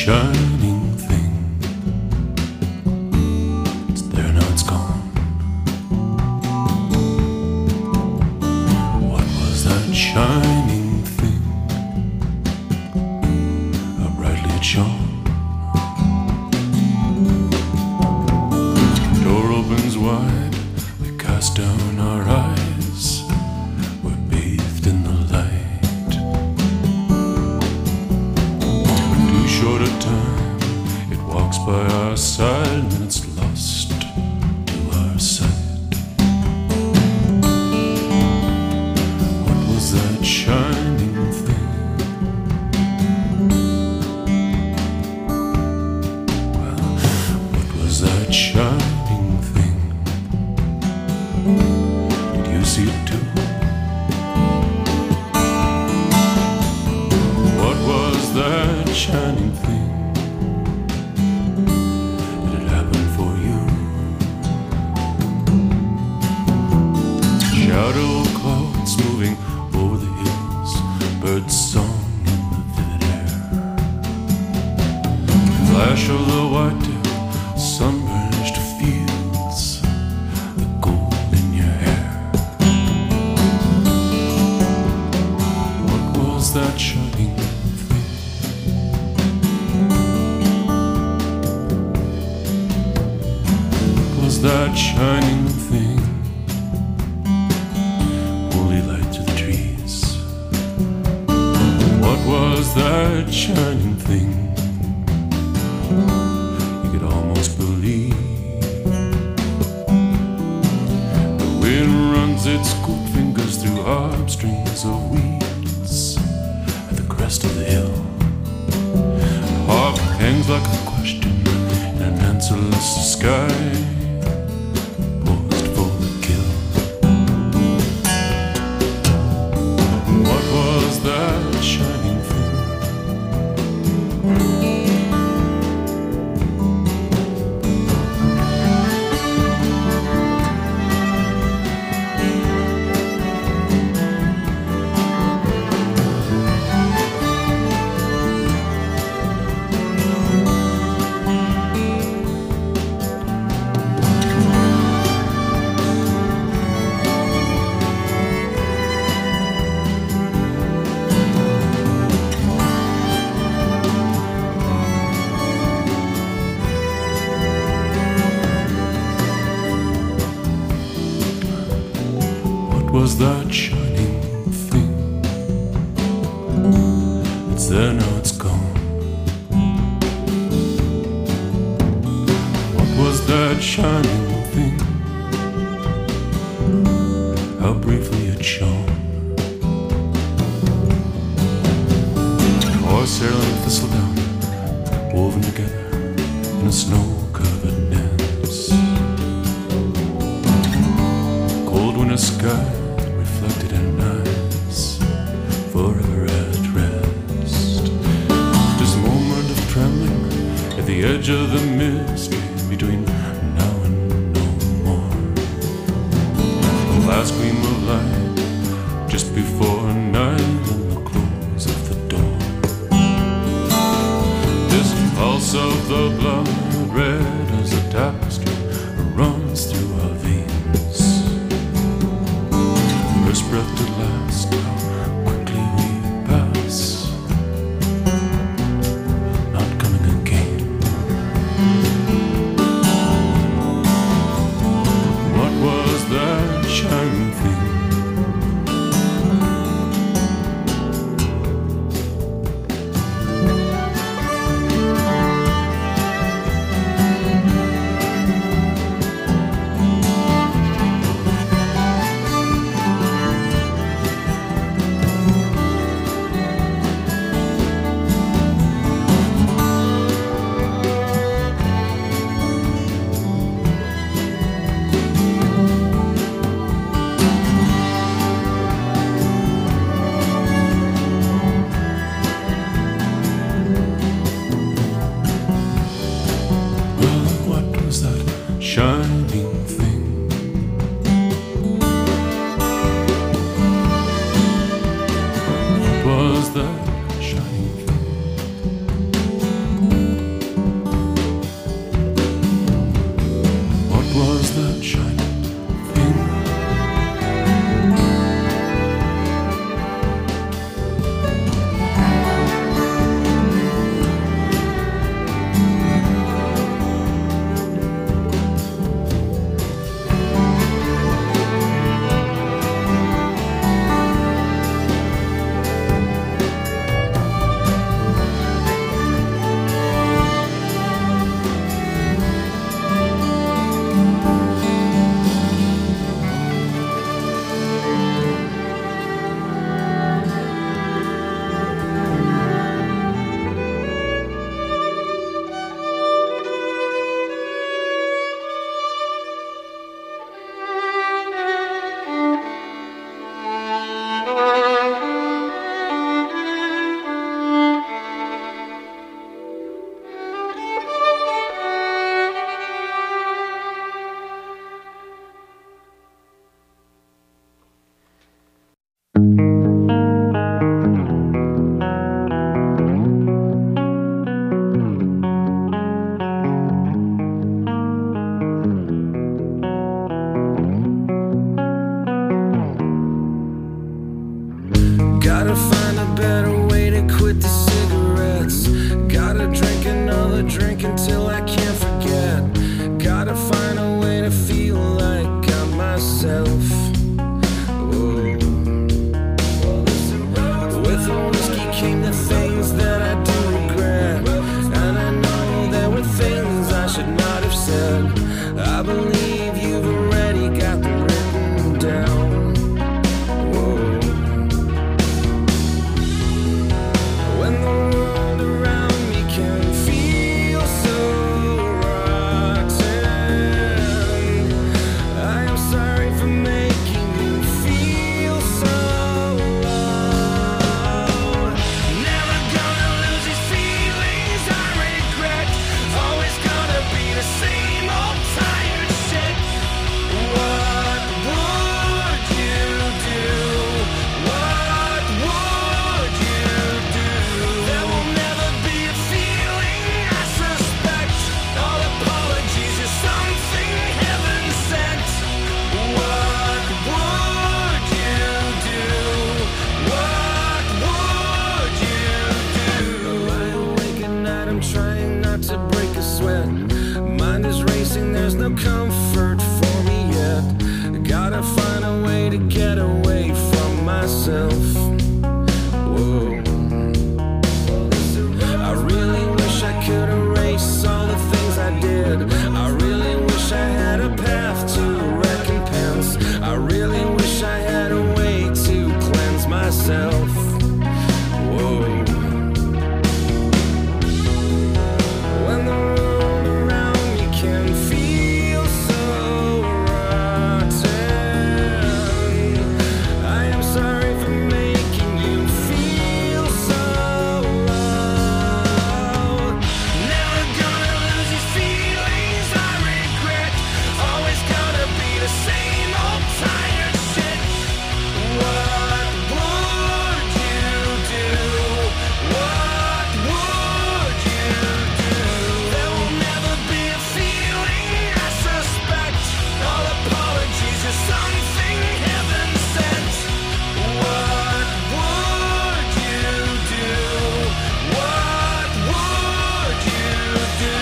shining thing? It's there, now it's gone. What was that shining thing? How brightly it shone. Door opens wide, we cast down our eyes. We're bathed in the light. Too short a time, it walks by our side, and then it's lost to our sight. What was that shining thing? Well, what was that shining thing? Did you see it too? What was that shining thing? Did it happen for you? Shadow clouds moving over the hills, birds song in the vivid air. Flash of the white-tail, sun-burnished fields, the gold in your hair. What was that shining thing? What was that shining thing? Holy light through the trees. What was that shining thing? You could almost believe. The wind runs its cool fingers through harp strings of weeds at the crest of the hill. The harp hangs like a question in an answerless sky, poised for the kill. What was that shining thing? What was that shining thing? It's there, now it's gone. What was that shining thing? How briefly it shone. Horsehair and thistledown woven together in a snow-covered nest. Cold winter sky reflected in eyes forever at rest. This moment of trembling at the edge of the mystery between now and no more. The last gleam of light just before night and the close of the door. This pulse of the blood, red as a tapestry, runs through our veins. First breath to last, how quickly we pass, not coming again. What was that shining thing? Shining thing. What was that shining thing? sweat. Mind is racing, there's no comfort for me yet. Gotta find a way to get away from myself. Whoa. I really wish I could erase all the things I did. I really wish I had a path to recompense. I really wish I had a way to cleanse myself. Whoa. When the world around me can feel so rotten, I am sorry for making you feel so low. Never gonna lose these feelings I regret. Always gonna be the same old tired shit. What would you do? What would you do? There will never be a feeling I suspect. All apologies are something heaven sent. What would you do? What would you do?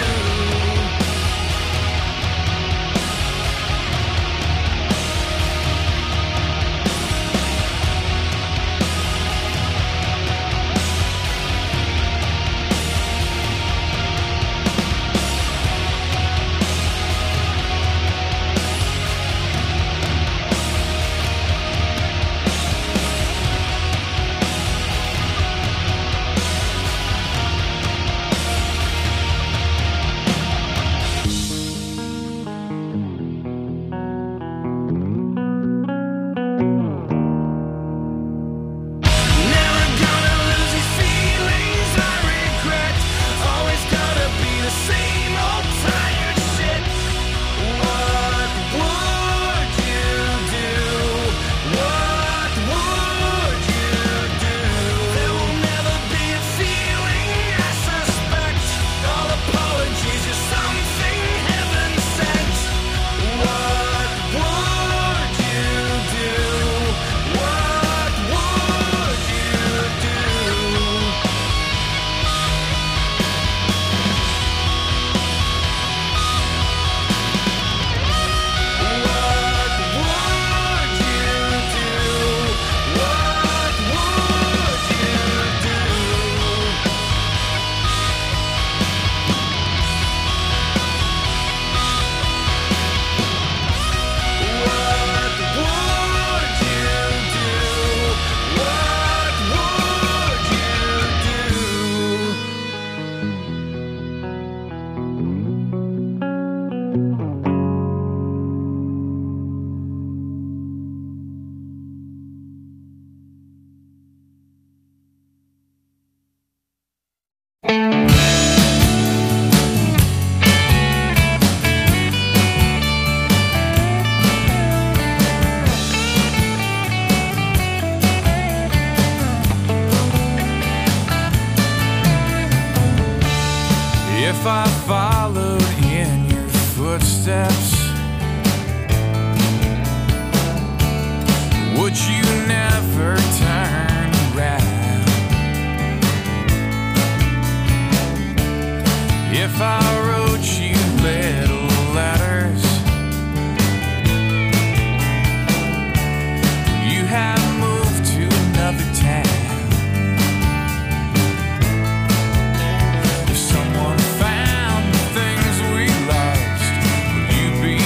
Never gonna lose these feelings I regret. Always gonna be the same old tired shit. What would you do? What would you do? There will never be a feeling I suspect. All apologies are something heaven sent. What would you do? What would you do? What would you do? What would you do? What would you do? What would you do? If I followed in your footsteps, would you never turn around? If I wrote you little letters, you had moved to another town. If someone found the things we lost, would you be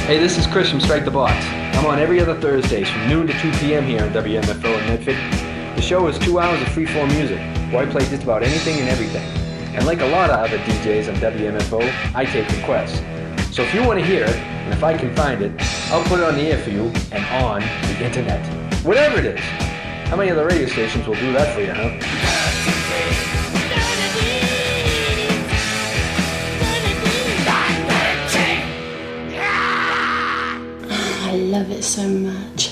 Hey, this is Chris from Strike the Box. I'm on every other Thursdays from noon to 2 p.m. here on WMFO in Medford. The show is 2 hours of free-form music, where I play just about anything and everything. And like a lot of other DJs on WMFO, I take requests. So if you want to hear it, and if I can find it, I'll put it on the air for you and on the internet. Whatever it is. How many other radio stations will do that for you, huh? I love it so much.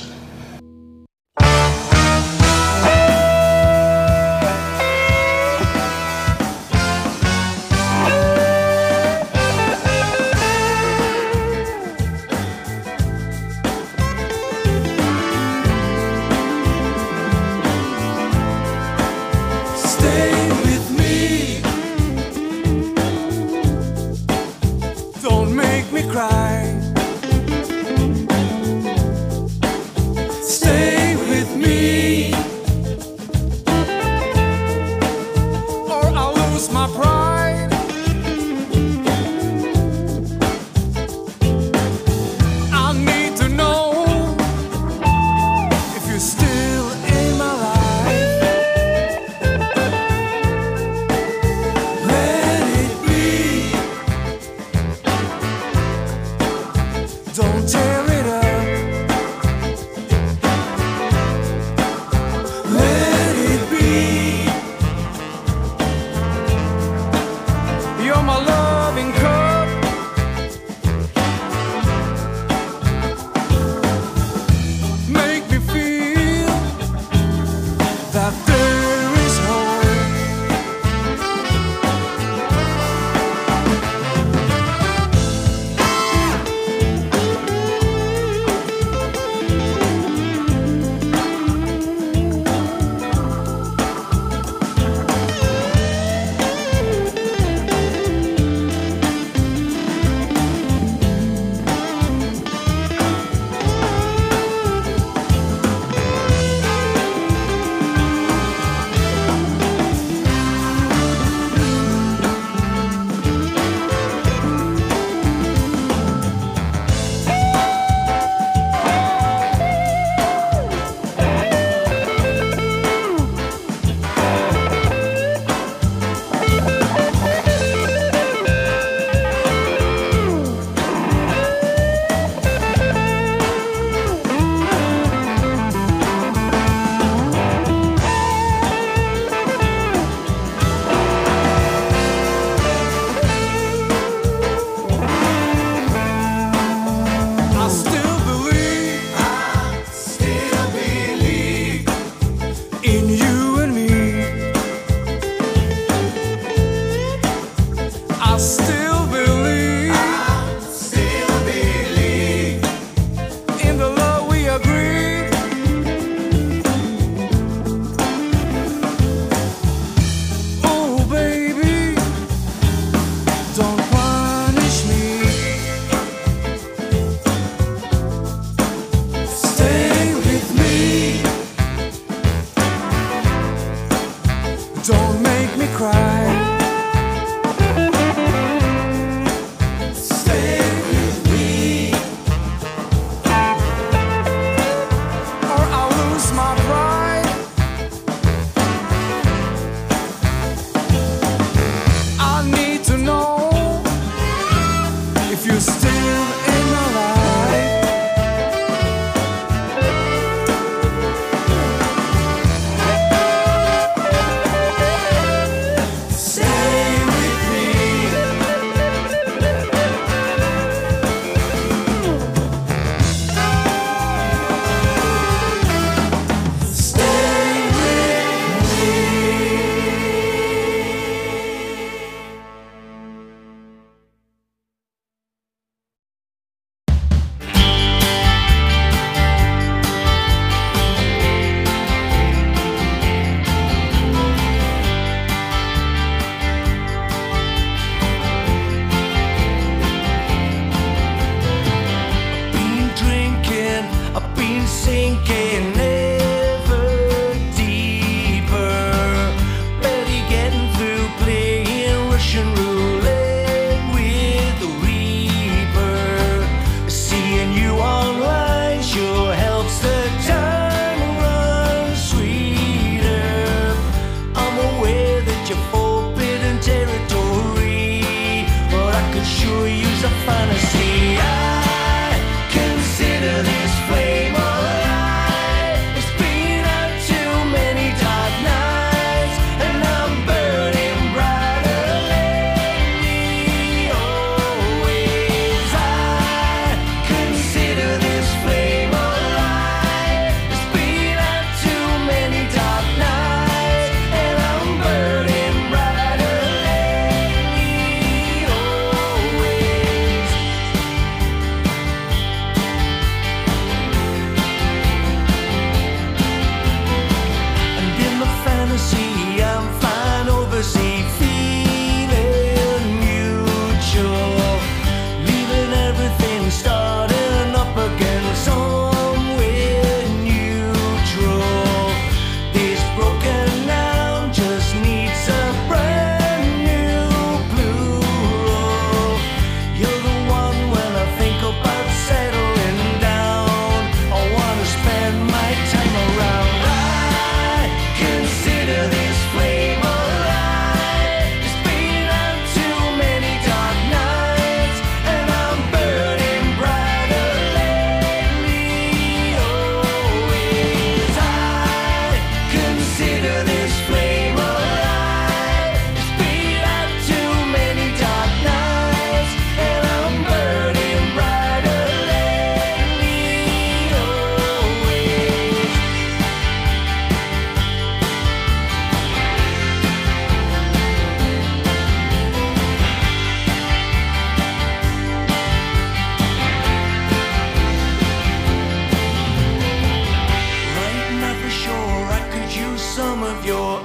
Stay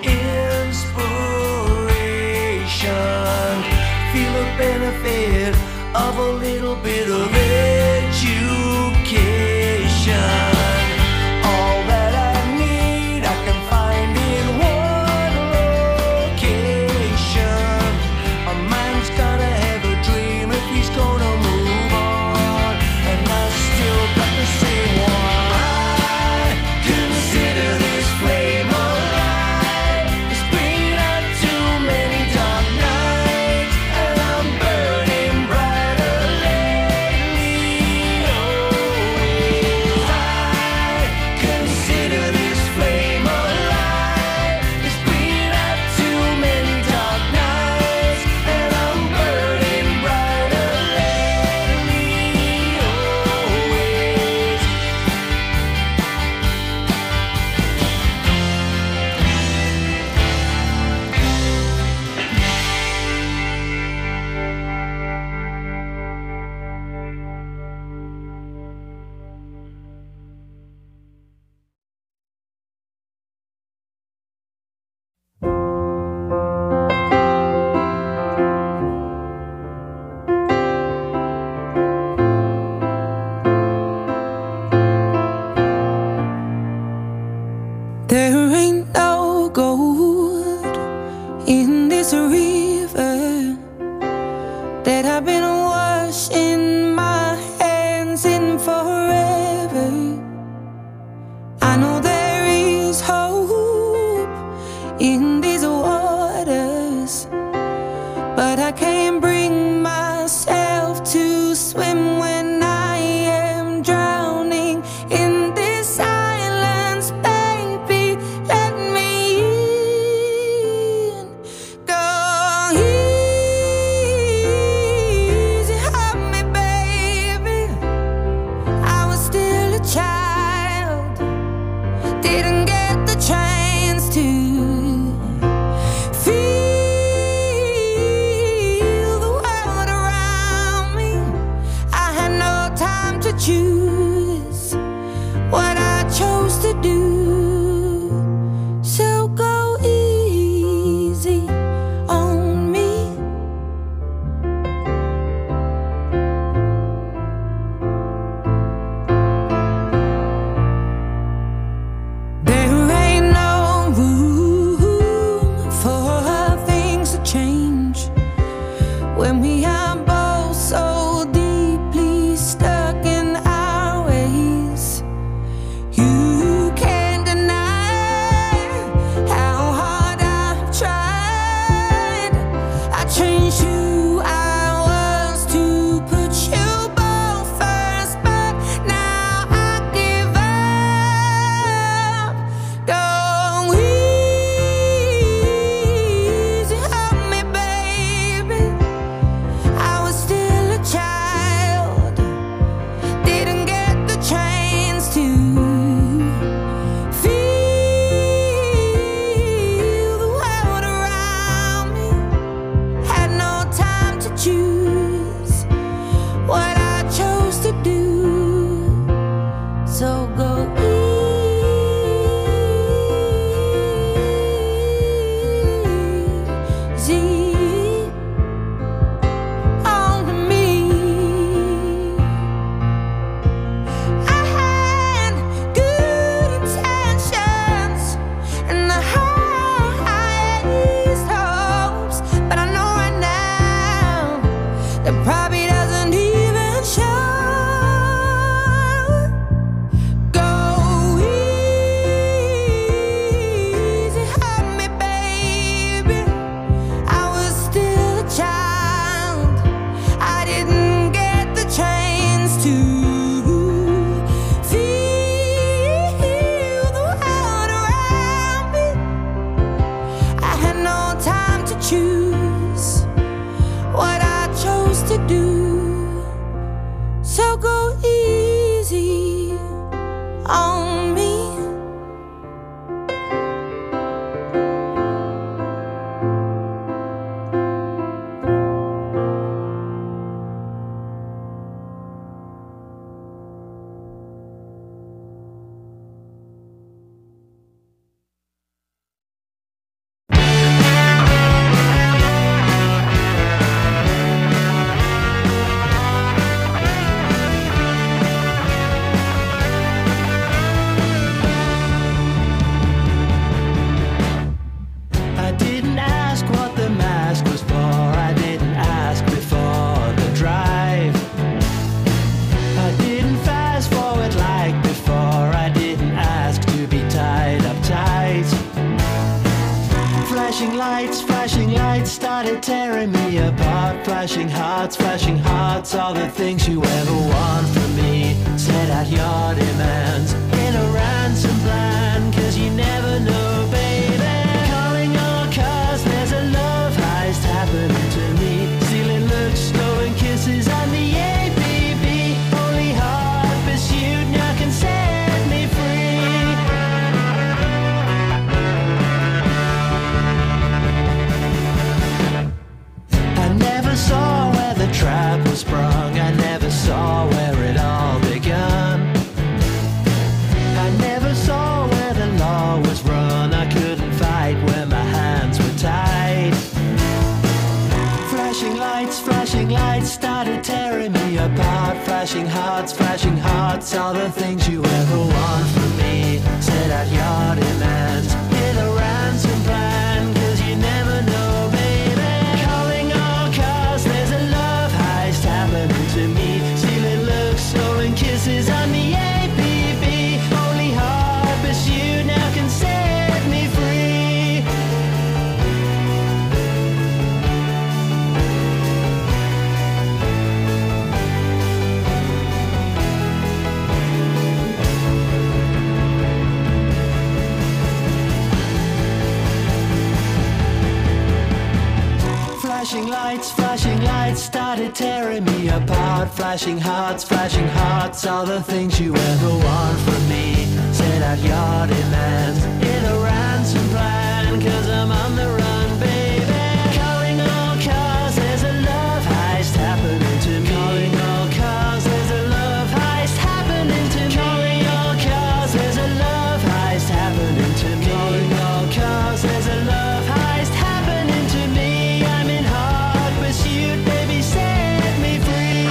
inspiration. Feel the benefit of a little bit of education. All that I need I can find in one location. A man's gotta have a dream if he's gonna move on, and I still got the same one. I consider this flame alive. It's been out too many dark nights, and I'm burning brighter lately. Always, I consider this flame alive. It's been out too many dark nights, and I'm burning brighter lately. Always. There ain't no gold in this river that I've been washing my hands in forever. I know there is hope in these waters, but I can't bring myself to swim when I am drowning in this silence. Baby, let me in. Go easy on me, baby. I was still a child, didn't get the chance to Flashing lights started tearing me apart. Flashing hearts, all the things you ever want from me. Set out your demands in a ransom plan, 'cause you never know, baby. Calling all cars, there's a love heist happening to me. Stealing looks, stolen kisses on the ABB. Only hard pursuit now can set me free. I never saw where the trap was sprung. I never saw where it all begun. I never saw where the law was run. I couldn't fight when my hands were tied. Flashing lights started tearing me apart. Flashing hearts, all the things you ever want from me. Set out your demands in a ransom plan, 'cause you never know, baby. Calling all cars, there's a love heist happening to me. Stealing looks, stolen kisses on the ABB. Only hard pursuit now can set me free. Flashing lights started tearing me apart. Flashing hearts, all the things you ever want from me. Set out your demands in a ransom plan, 'cause I'm on the run, baby. Calling all cars, there's a love heist happening to me. Calling all cars, there's a love heist happening to me. Calling all cars, there's a love heist happening to me. Calling all cars, there's a love heist happening to me. I'm in hard pursuit, baby, set me free.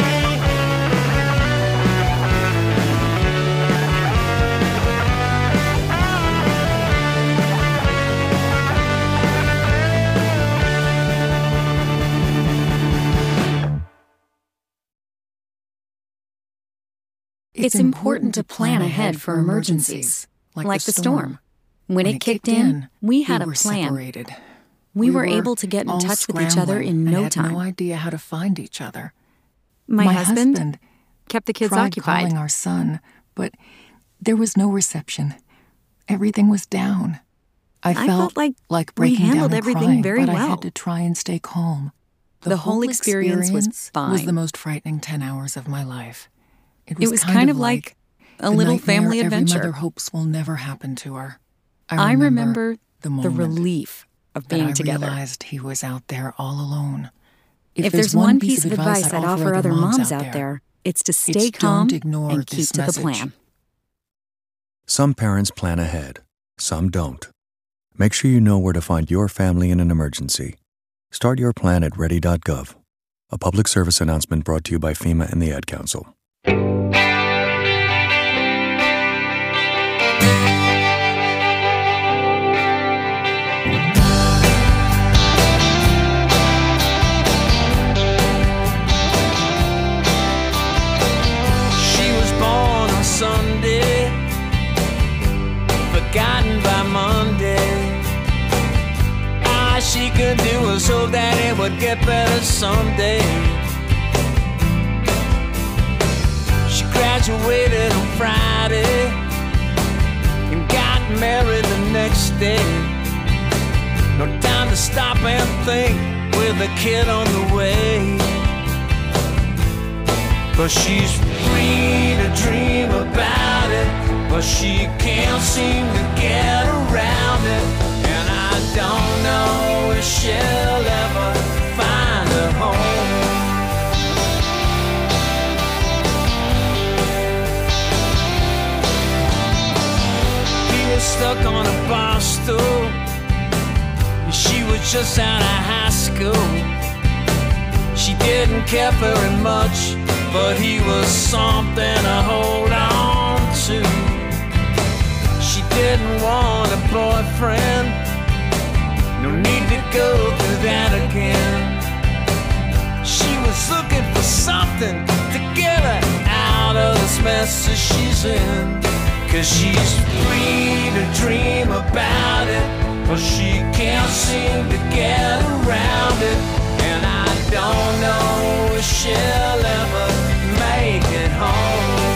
It's important to plan ahead for emergencies, like the storm. When it kicked in, we had a plan. Separated. We were able to get in touch with each other in no had time. no idea how to find each other. My husband kept the kids tried occupied. calling our son, but there was no reception. Everything was down. I felt like we breaking handled down and everything crying, very but I well. had to try and stay calm. The whole experience was fine. the most frightening 10 hours of my life. It was kind of like a little family adventure. Every mother hopes will never happen to her. I remember the relief of being together. I realized he was out there all alone. If there's one piece of advice I'd offer other moms out there, it's to stay calm and keep to the plan. Some parents plan ahead, some don't. Make sure you know where to find your family in an emergency. Start your plan at ready.gov. A public service announcement brought to you by FEMA and the Ad Council. Sunday, forgotten by Monday. All she could do was hope that it would get better someday. She graduated on Friday and got married the next day. No time to stop and think with a kid on the way. But she's free to dream about it, but she can't seem to get around it. And I don't know if she'll ever find a home. He was stuck on a bar stool. She was just out of high school. She didn't care very much, but he was something to hold on to. She didn't want a boyfriend, no need to go through that again. She was looking for something to get her out of this mess that she's in. 'Cause she's free to dream about it, but she can't can't seem to get around it, and I don't know if she'll ever make it home.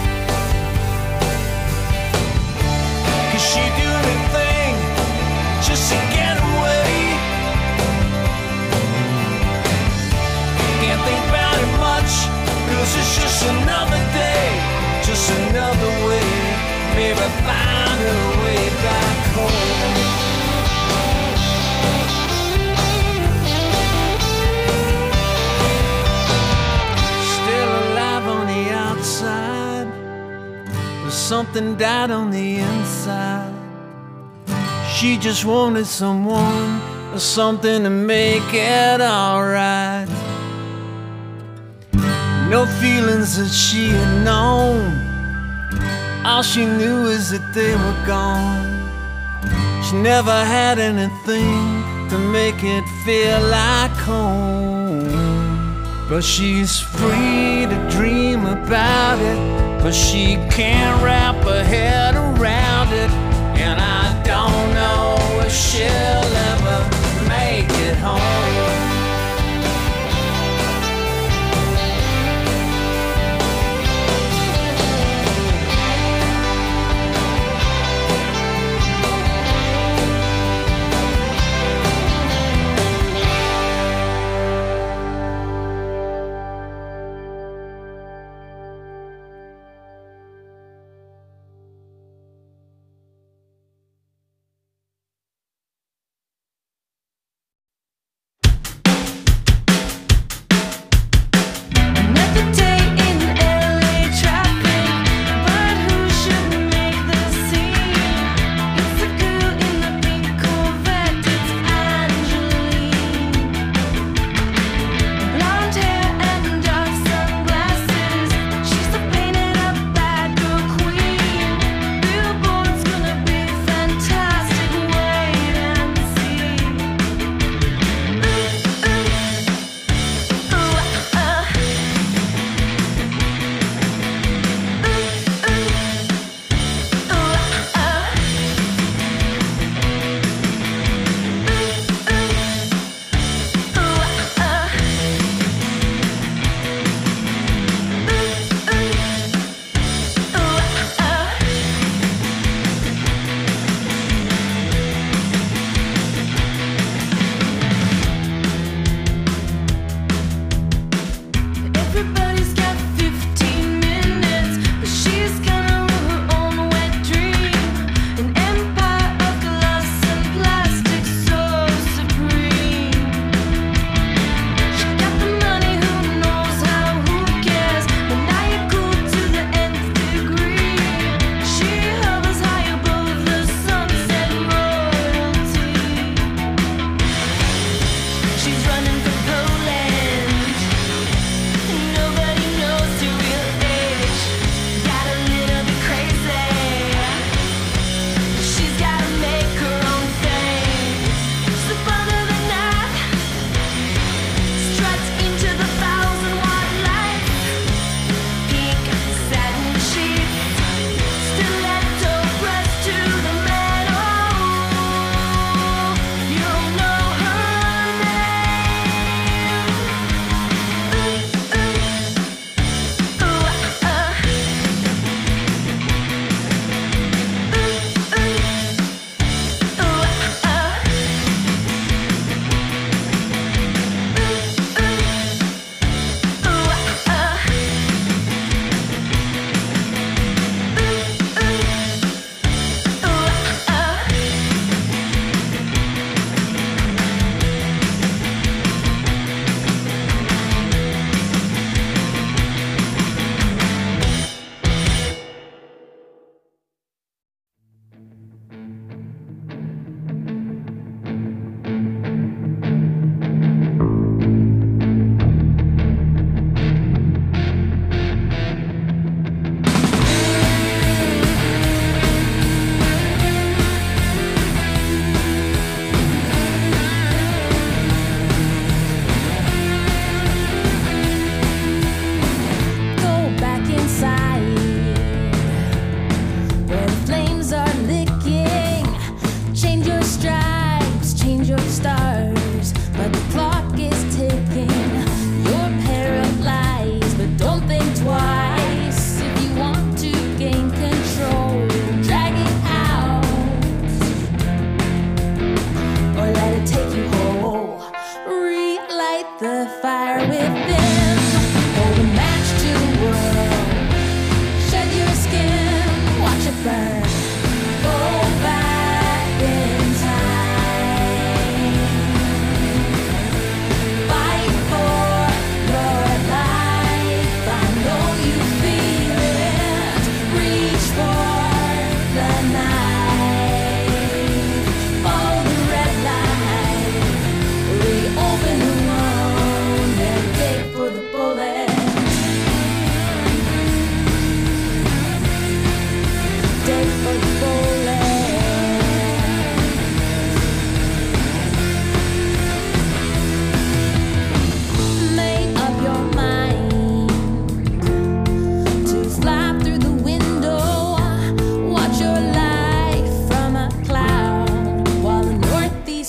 'Cause she do anything just to get away. Can't think about it much, 'cause it's just another day, just another way, maybe find her way back home. Still alive on the outside, but something died on the inside. She just wanted someone or something to make it alright. No feelings that she had known, all she knew is that they were gone. She never had anything to make it feel like home. But she's free to dream about it, but she can't wrap her head around it, and I don't know if she'll ever make it home.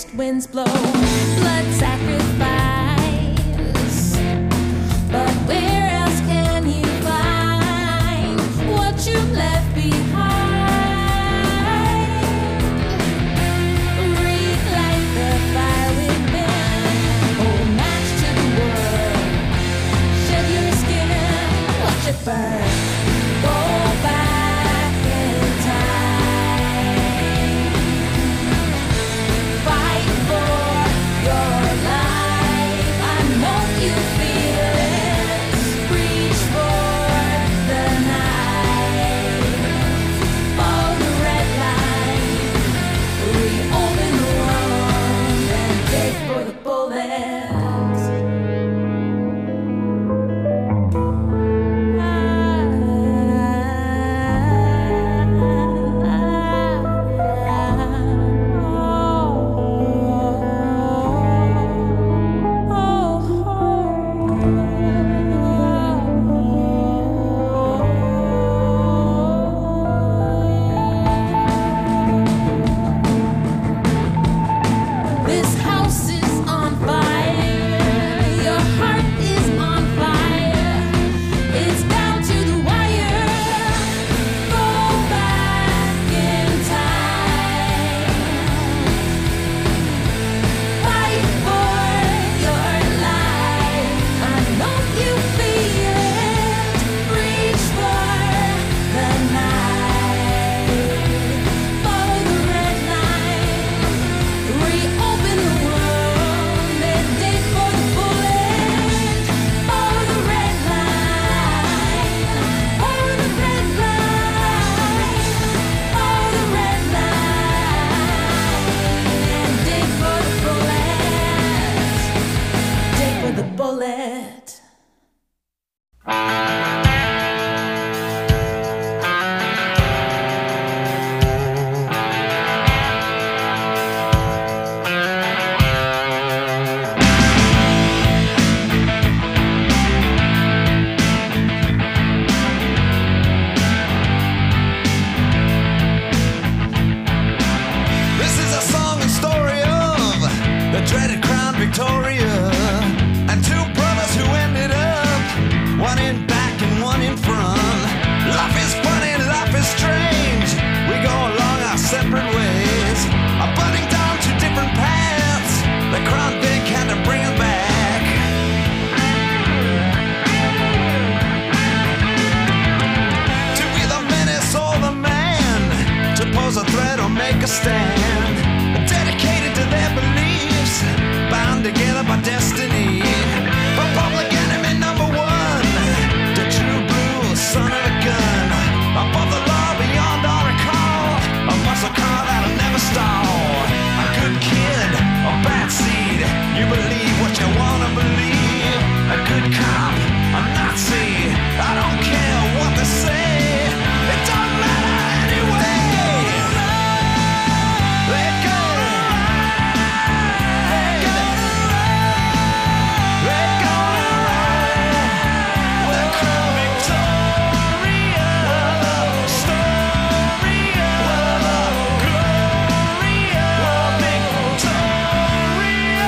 east winds blow, blood sacrifice. But where else can you find what you left behind? Relight the fire within, hold a match to the world, shed your skin, watch it burn. Go back in time, fight for your life. I know you feel it. Reach for the night, follow the red line, reopen the wound and dig for the bullets. This house is on fire. Your heart is on fire. It's down to the wire. Go back in time. Fight for your life. I know you feel it. Reach for the night. Follow the red line. Reopen the wound and dig for the bullet. Follow the red line. Follow the red line. Follow the red line and dig for the bullet. Dig for the bullet. This is a song and story of the dreaded Crown Victoria and two brothers who ended up one in back and one in front. Life is funny, life is strange. We go along our separate ways, abutting down to different paths. The Crown Vic had to bring us back. To be the menace or the man, to pose a threat or make a stand, dedicated to their beliefs, bound together by destiny. For public enemy number one, the true blue son of a gun, above the law, beyond our recall, a muscle car that'll never stall. A good kid, a bad seed, you believe what you wanna believe. A good cop, a Nazi, I don't care what they say, it don't matter anyway. Let go. Let go. Let go. The Crown Victoria story of Gloria Victoria.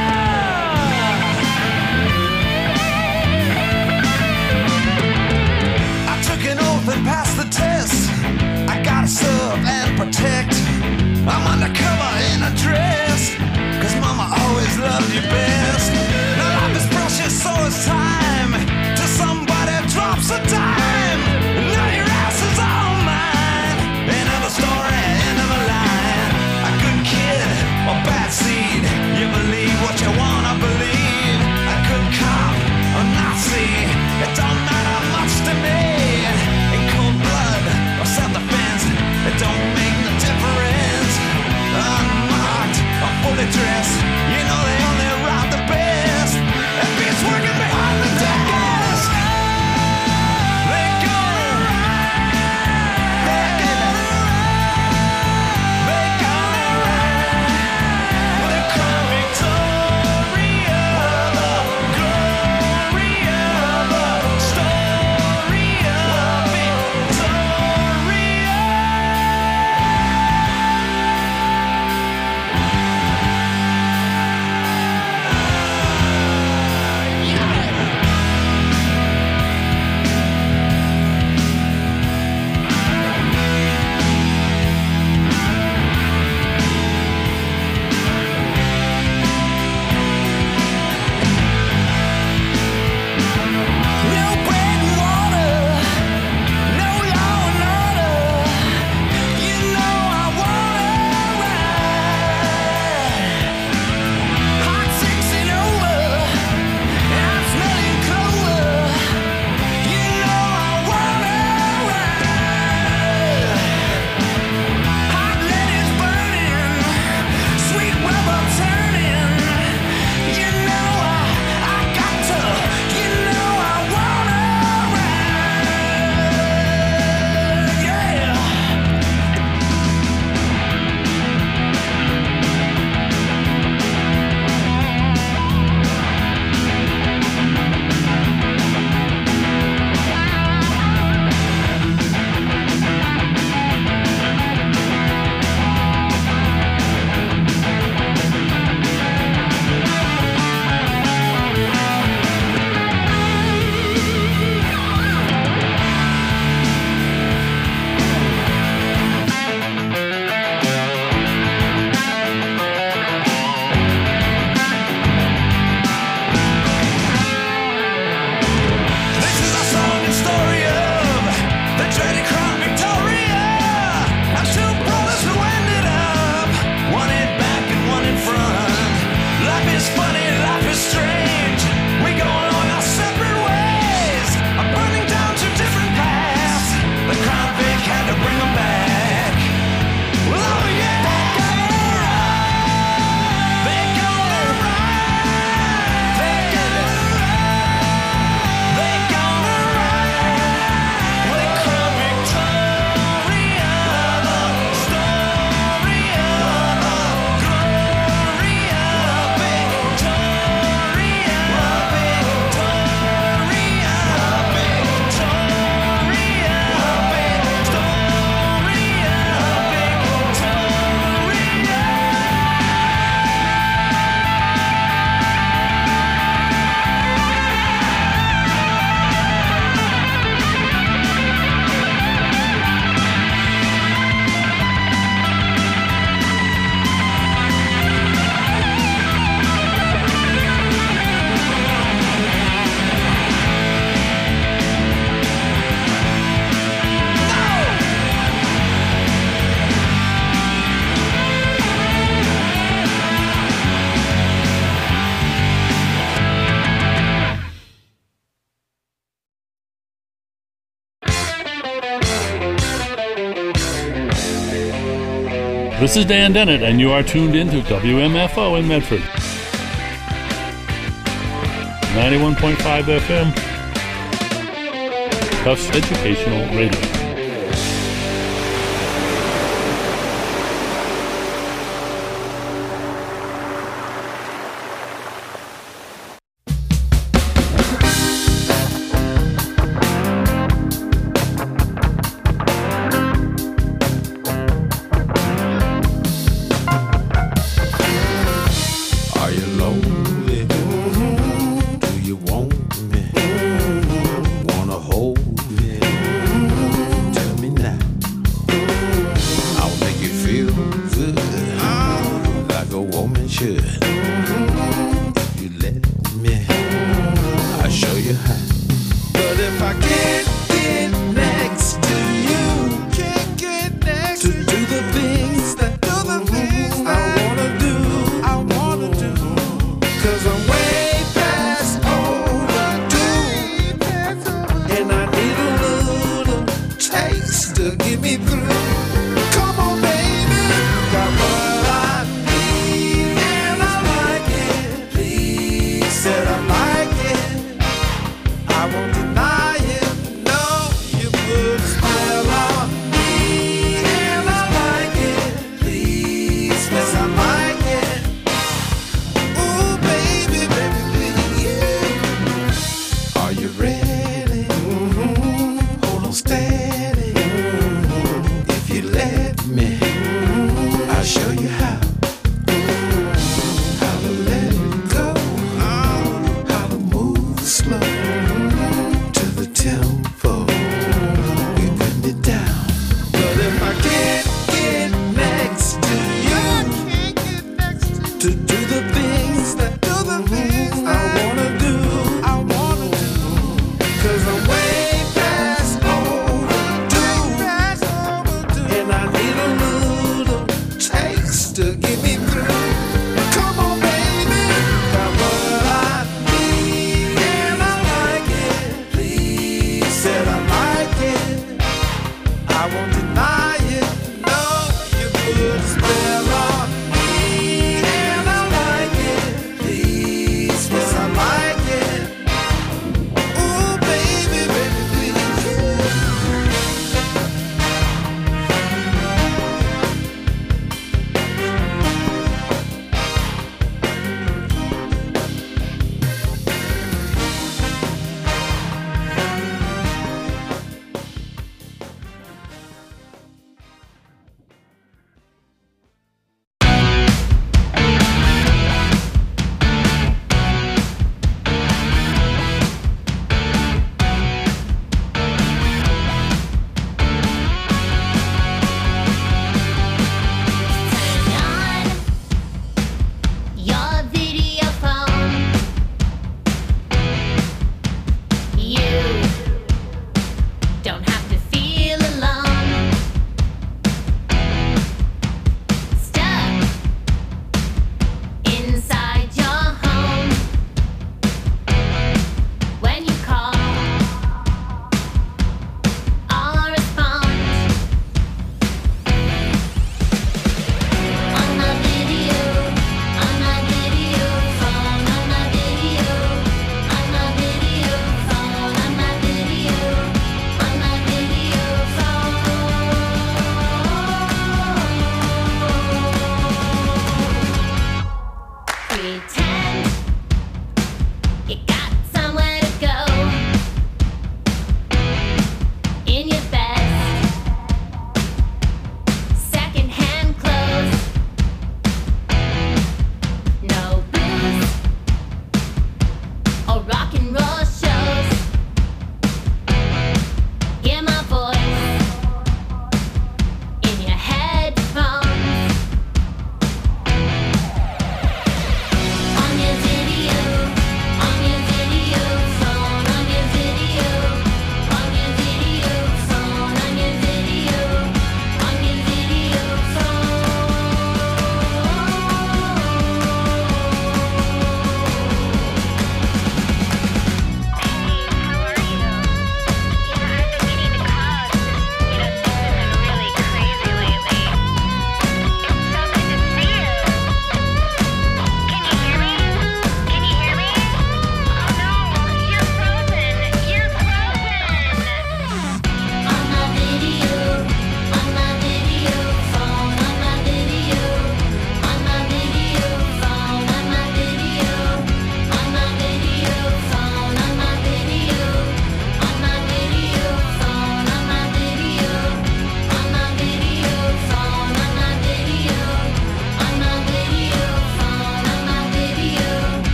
I took an oath and passed the test. I gotta serve and protect. I'm undercover in a dress, 'cause mama always loved you best. Now life is precious, so is time. Till somebody drops a dime, now your ass is all mine. End of the story, end of the line. A good kid, a bad seed, you believe what you wanna believe. A good cop, a Nazi, it don't matter much to me. In cold blood or self-defense, it don't make no difference. Unmarked or fully dressed, you know they only rob the best. And beats working behind the desk. Let go. Let go. Let go. The Crown Victoria, Gloria, story of Victoria. This is Dan Dennett, and you are tuned into WMFO in Medford. 91.5 FM. Tufts Educational Radio.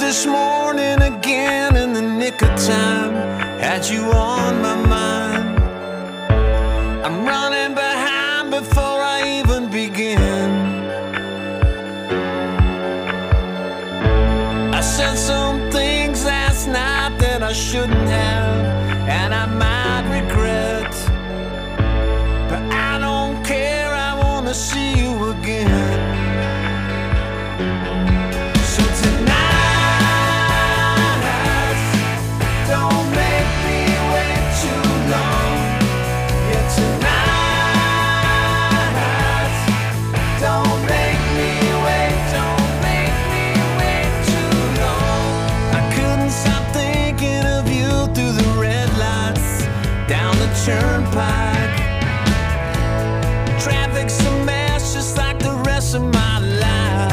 this morning again in the nick of time. Had you on my mind. I'm running behind before I even begin. I said some things last night that I shouldn't have, and I might regret. But I don't care, I wanna see you again. So tonight, don't make me wait too long. Yeah, tonight, don't make me wait, don't make me wait too long. I couldn't stop thinking of you through the red lights, down the turnpike. Traffic's a mess just like the rest of my life.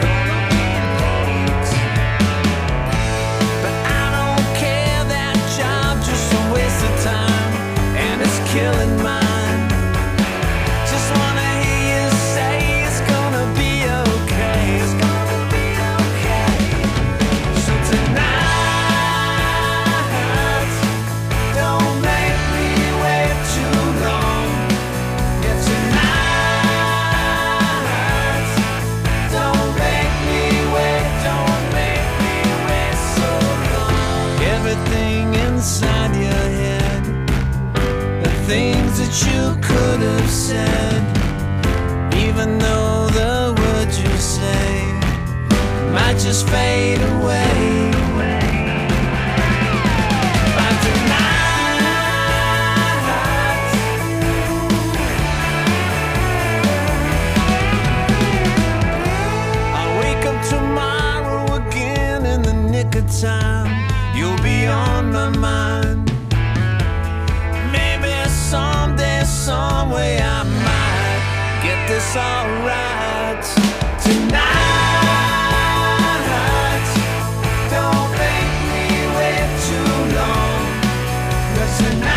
But I don't care, that job's just a waste of time, and it's killing mine. Just wanna hear you say it's gonna be okay. It's gonna be okay. So tonight, don't make me wait too long. Yeah, tonight, don't make me wait, don't make me wait so long. Everything inside your head, the things that you could have said, even though the words you say might just fade away. By tonight, I'll wake up tomorrow again in the nick of time. You'll be on my mind. Maybe someday, some way I might get this all right. Tonight, don't make me wait too long. But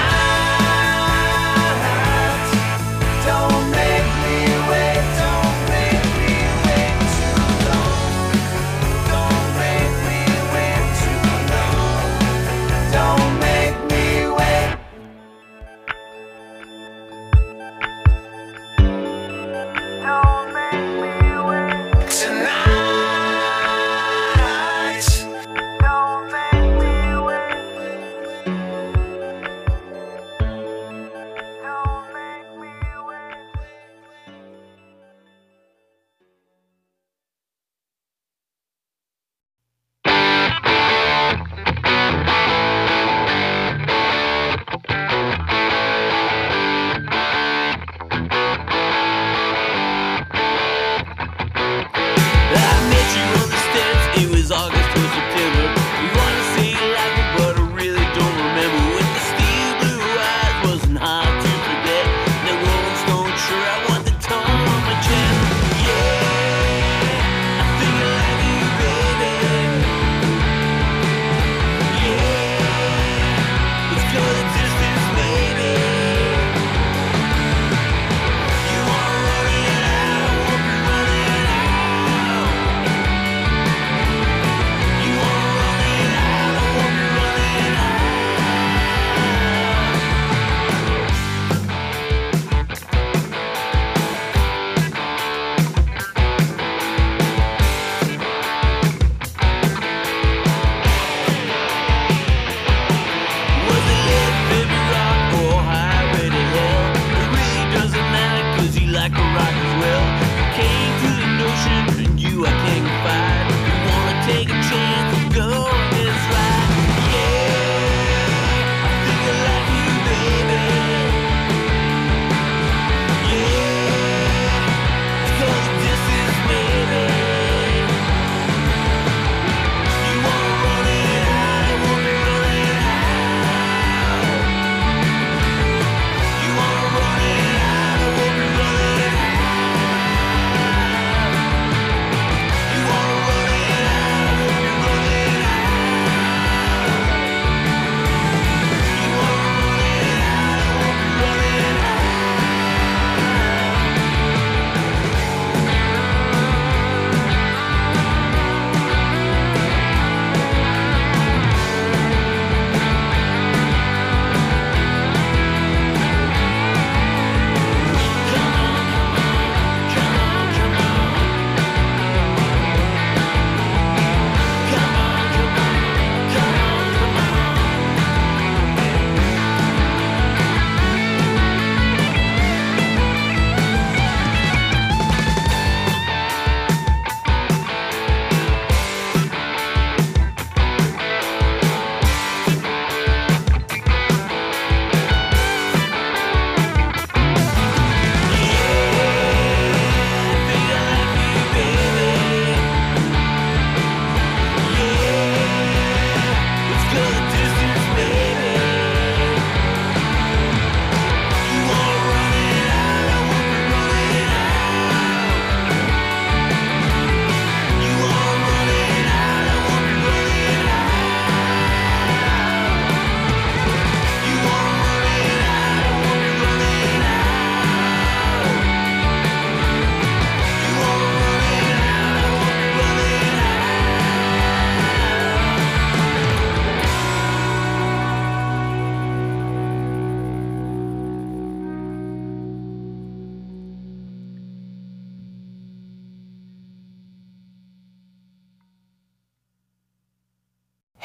tonight, don't make me wait, don't make me wait too long. Don't make me wait too long. Don't make me wait. Don't make me wait. Tonight.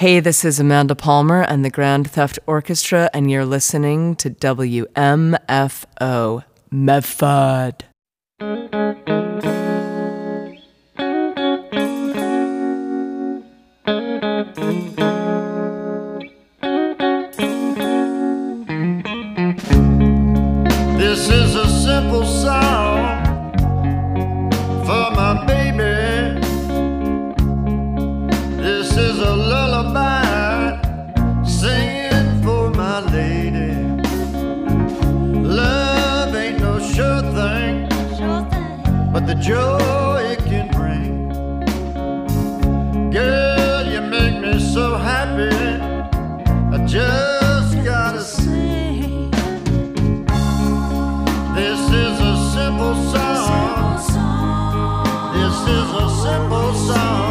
Hey, this is Amanda Palmer and the Grand Theft Orchestra, and you're listening to WMFO Medford. This is a simple song for my baby. This is a lullaby singing for my lady. Love ain't no sure thing, but the joy it can bring. Girl, you make me so happy, I just gotta sing. This is a simple song. This is a simple song